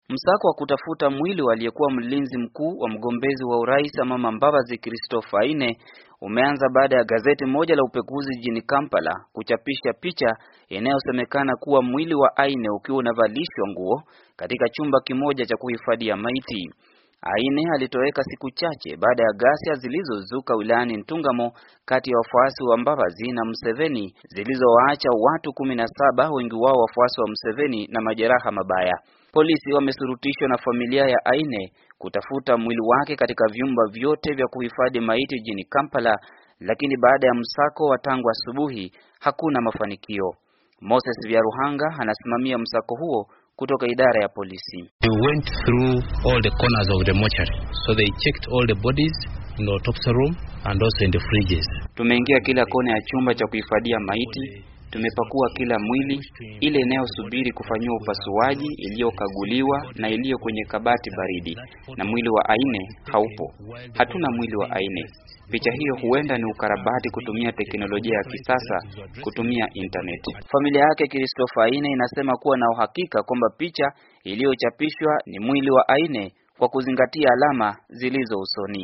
Msako wa kutafuta mwili aliyekuwa mlinzi mkuu wa mgombezi wa urais Amama Mbabazi Christopher Aine umeanza baada ya gazeti moja la upekuzi jijini Kampala kuchapisha picha inayosemekana kuwa mwili wa Aine ukiwa unavalishwa nguo katika chumba kimoja cha kuhifadhia maiti. Aine alitoweka siku chache baada ya ghasia zilizozuka wilayani Ntungamo kati ya wafuasi wa Mbabazi na Museveni zilizowaacha watu 17, wengi wao wafuasi wa Museveni, na majeraha mabaya. Polisi wamesurutishwa na familia ya Aine kutafuta mwili wake katika vyumba vyote vya kuhifadhi maiti jijini Kampala, lakini baada ya msako wa tangu asubuhi hakuna mafanikio. Moses Byaruhanga anasimamia msako huo kutoka idara ya polisi. We went through all the corners of the mortuary. So they checked all the bodies in the autopsy room and also in the fridges. Tumeingia kila kona ya chumba cha kuhifadhia maiti, tumepakua kila mwili, ile inayosubiri kufanyiwa upasuaji, iliyokaguliwa na iliyo kwenye kabati baridi, na mwili wa Aine haupo. Hatuna mwili wa Aine. Picha hiyo huenda ni ukarabati kutumia teknolojia ya kisasa, kutumia internet. Familia yake Christopher Aine inasema kuwa na uhakika kwamba picha iliyochapishwa ni mwili wa Aine kwa kuzingatia alama zilizo usoni.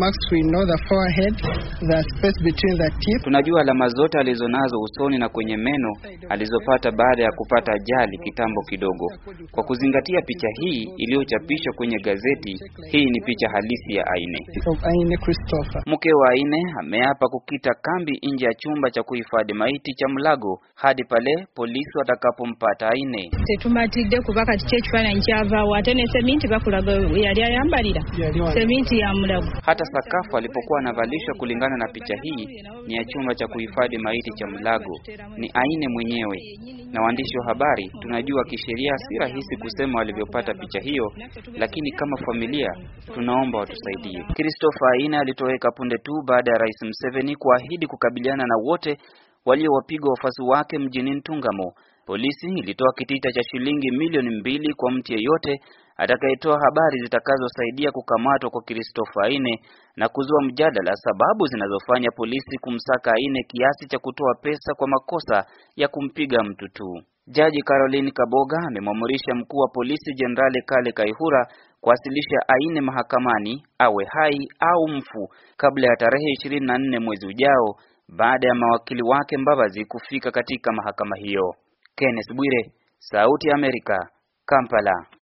Tunajua alama zote alizonazo usoni na kwenye meno alizopata baada ya kupata ajali kitambo kidogo. Kwa kuzingatia picha hii iliyochapishwa kwenye gazeti, hii ni picha halisi ya Aine. Mke wa Aine ameapa kukita kambi nje ya chumba cha kuhifadhi maiti cha Mulago hadi pale polisi watakapompata Aine. Tetumatidde kubaka kichechwana nchava watene seminti bakulaga yali ayambalira seminti ya Mulago. Hata sakafu alipokuwa anavalishwa kulingana na picha hii ni ya chumba cha kuhifadhi maiti cha Mulago, ni Aine mwenyewe. Na waandishi wa habari, tunajua kisheria si rahisi kusema walivyopata picha hiyo, lakini kama familia tunaomba watusaidie. Christopher Aine alitoweka punde tu baada ya Rais Museveni kuahidi kukabiliana na wote waliowapiga wafuasi wake mjini Ntungamo. Polisi ilitoa kitita cha shilingi milioni 2 kwa mtu yeyote atakayetoa habari zitakazosaidia kukamatwa kwa Christopher Aine na kuzua mjadala sababu zinazofanya polisi kumsaka Aine kiasi cha kutoa pesa kwa makosa ya kumpiga mtu tu. Jaji Caroline Kaboga amemwamurisha mkuu wa polisi Jenerali Kale Kaihura kuwasilisha Aine mahakamani awe hai au mfu kabla ya tarehe 24 mwezi ujao, baada ya mawakili wake Mbabazi kufika katika mahakama hiyo. Kenneth Bwire, Sauti ya Amerika, Kampala.